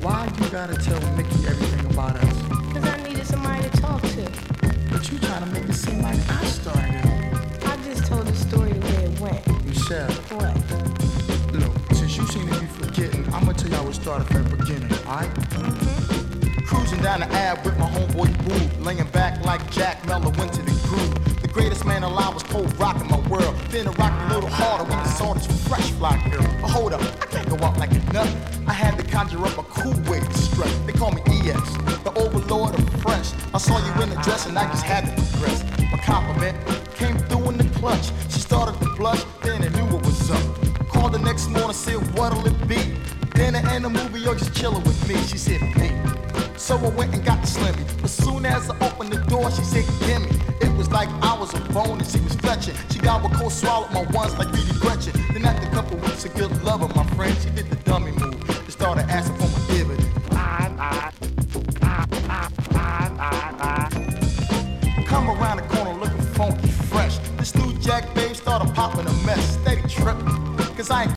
Why you gotta tell Mickey everything about us? Because I needed somebody to talk to. But you trying to make it seem like I started. I just told the story the way it went. Michelle, What? look, since you seem to be forgetting, I'm gonna tell y'all what started from the beginning, alright? Cruising down the Ave with my homeboy Boo, laying back like Jack Mello went to the groove. The greatest man alive was cold rocking my world. Then it rocked a little harder when I saw this fresh fly girl. But hold up, I can't go out like a nut. I had to conjure up a cool way to strut. They call me EX, the overlord of fresh. I saw you in the dress and I just had to progress. My compliment came through in the clutch. She started to blush, then I knew what was up. Called the next morning, said what'll it be? Dinner and a movie or just chilling with me? She said me. So I went and got the Slimmy. As soon as I opened the door, she said, gimme. It was like I was a bone and she was fetching. She gobbled cold, swallowed my ones like Reedy Gretchen. Then after a couple weeks of good loving, my friend, she did the dummy move and started asking for my dividend. Come around the corner looking funky fresh. This new Jack babe started popping a mess. Steady tripping, cause I ain't